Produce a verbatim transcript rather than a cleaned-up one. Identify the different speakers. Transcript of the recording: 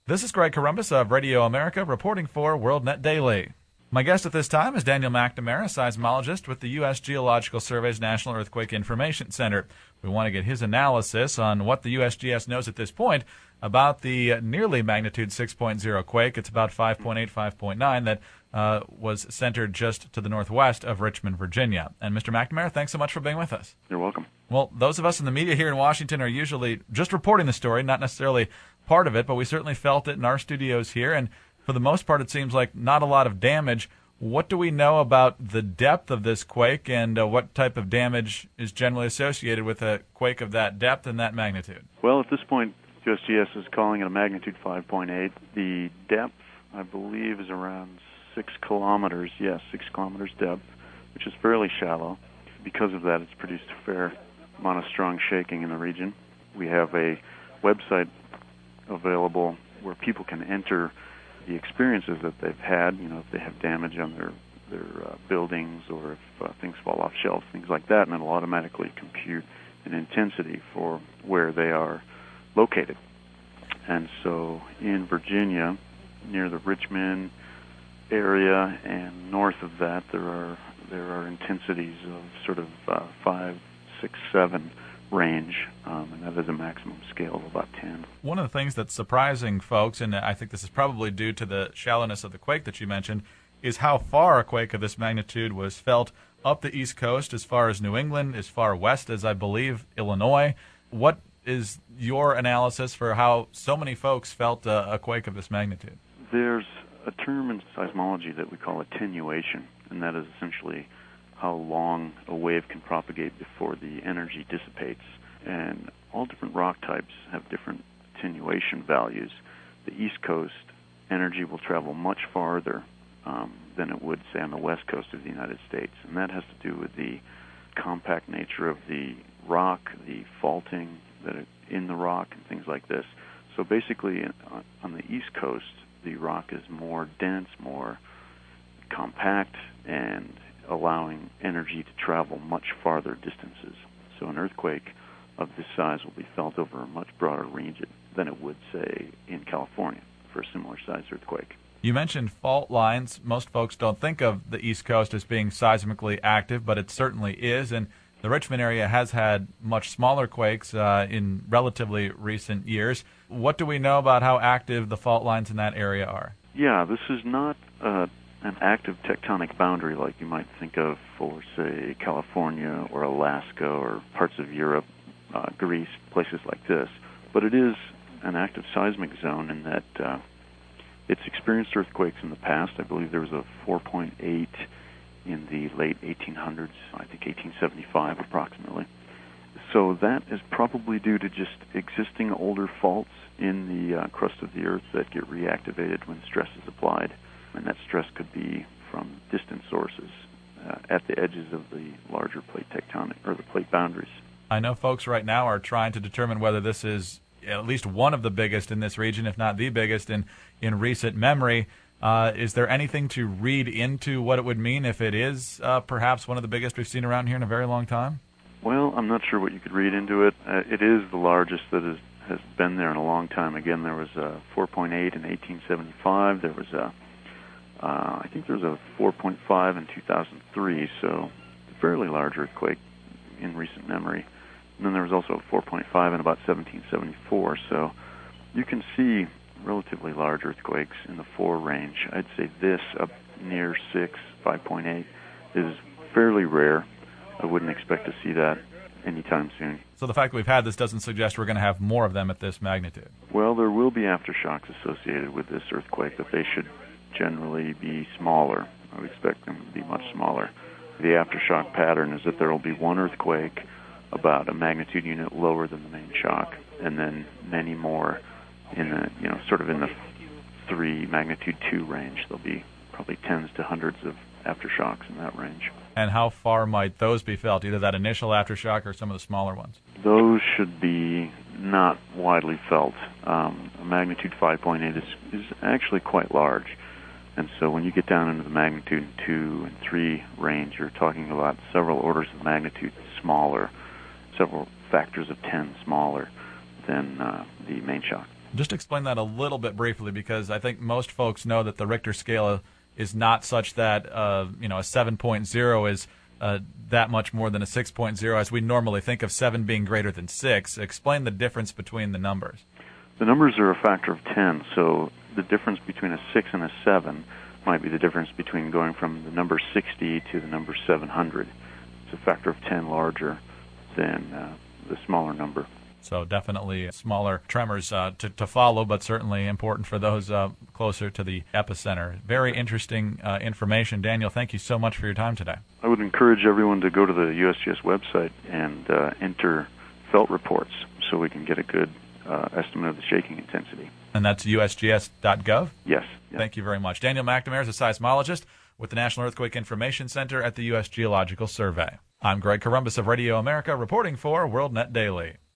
Speaker 1: This is Greg Corombos of Radio America reporting for WorldNet Daily. My guest at this time is Daniel McNamara, seismologist with the U S Geological Survey's National Earthquake Information Center. We want to get his analysis on what the U S G S knows at this point about the nearly magnitude six point oh quake. It's about five point eight, five point nine that uh, was centered just to the northwest of Richmond, Virginia. And Mister McNamara, thanks so much for being with us.
Speaker 2: You're welcome.
Speaker 1: Well, those of us in the media here in Washington are usually just reporting the story, not necessarily part of it, but we certainly felt it in our studios here, and for the most part it seems like not a lot of damage. What do we know about the depth of this quake, and uh, what type of damage is generally associated with a quake of that depth and that magnitude?
Speaker 2: Well, at this point, U S G S is calling it a magnitude five point eight. The depth, I believe, is around six kilometers. Yes, six kilometers depth, which is fairly shallow. Because of that, it's produced a fair amount of strong shaking in the region. We have a website available where people can enter the experiences that they've had, you know, if they have damage on their their uh, buildings, or if uh, things fall off shelves, things like that, and it'll automatically compute an intensity for where they are located. And so in Virginia, near the Richmond area and north of that, there are there are intensities of sort of uh, five, six, seven range, um, and that is a maximum scale of about ten.
Speaker 1: One of the things that's surprising folks, and I think this is probably due to the shallowness of the quake that you mentioned, is how far a quake of this magnitude was felt up the East Coast, as far as New England, as far west as, I believe, Illinois. What is your analysis for how so many folks felt a, a quake of this magnitude?
Speaker 2: There's a term in seismology that we call attenuation, and that is essentially how long a wave can propagate before the energy dissipates. And all different rock types have different attenuation values. The East Coast energy will travel much farther um, than it would, say, on the West Coast of the United States. And that has to do with the compact nature of the rock, the faulting that it, in the rock, and things like this. So basically, on, on the East Coast, the rock is more dense, more compact, and allowing energy to travel much farther distances. So an earthquake of this size will be felt over a much broader range than it would, say, in California for a similar-sized earthquake.
Speaker 1: You mentioned fault lines. Most folks don't think of the East Coast as being seismically active, but it certainly is, and the Richmond area has had much smaller quakes uh, in relatively recent years. What do we know about how active the fault lines in that area are?
Speaker 2: Yeah, this is not uh, an active tectonic boundary like you might think of for, say, California or Alaska or parts of Europe, uh, Greece, places like this. But it is an active seismic zone in that uh, it's experienced earthquakes in the past. I believe there was a four point eight in the late eighteen hundreds, I think eighteen seventy-five approximately. So that is probably due to just existing older faults in the uh, crust of the Earth that get reactivated when stress is applied. And that stress could be from distant sources uh, at the edges of the larger plate tectonic, or the plate boundaries.
Speaker 1: I know folks right now are trying to determine whether this is at least one of the biggest in this region, if not the biggest in, in recent memory. Uh, is there anything to read into what it would mean if it is uh, perhaps one of the biggest we've seen around here in a very long time?
Speaker 2: Well, I'm not sure what you could read into it. Uh, it is the largest that is, has been there in a long time. Again, there was a four point eight in eighteen seventy-five. There was a Uh, I think there was a four point five in two thousand three, so a fairly large earthquake in recent memory. And then there was also a four point five in about seventeen seventy-four, so you can see relatively large earthquakes in the four range. I'd say this up near six, five point eight, is fairly rare. I wouldn't expect to see that anytime soon.
Speaker 1: So the fact that we've had this doesn't suggest we're going to have more of them at this magnitude?
Speaker 2: Well, there will be aftershocks associated with this earthquake, but they should generally be smaller. I would expect them to be much smaller. The aftershock pattern is that there will be one earthquake about a magnitude unit lower than the main shock, and then many more in the, you know, sort of in the three magnitude two range. There'll be probably tens to hundreds of aftershocks in that range.
Speaker 1: And how far might those be felt, either that initial aftershock or some of the smaller ones?
Speaker 2: Those should be not widely felt. Um, a magnitude five point eight is, is actually quite large. And so when you get down into the magnitude two and three range, you're talking about several orders of magnitude smaller, several factors of ten smaller than uh, the main shock.
Speaker 1: Just explain that a little bit briefly, because I think most folks know that the Richter scale is not such that uh, you know a seven point oh is uh, that much more than a six point oh, as we normally think of seven being greater than six. Explain the difference between the numbers.
Speaker 2: The numbers are a factor of ten, so the difference between a six and a seven might be the difference between going from the number sixty to the number seven hundred. It's a factor of ten larger than uh, the smaller number.
Speaker 1: So definitely smaller tremors uh, to, to follow, but certainly important for those uh, closer to the epicenter. Very interesting uh, information. Daniel, thank you so much for your time today.
Speaker 2: I would encourage everyone to go to the U S G S website and uh, enter felt reports so we can get a good uh, estimate of the shaking intensity.
Speaker 1: And that's U S G S dot gov?
Speaker 2: Yes. Yeah.
Speaker 1: Thank you very much. Daniel McNamara is a seismologist with the National Earthquake Information Center at the U S Geological Survey. I'm Greg Corombos of Radio America, reporting for WorldNet Daily.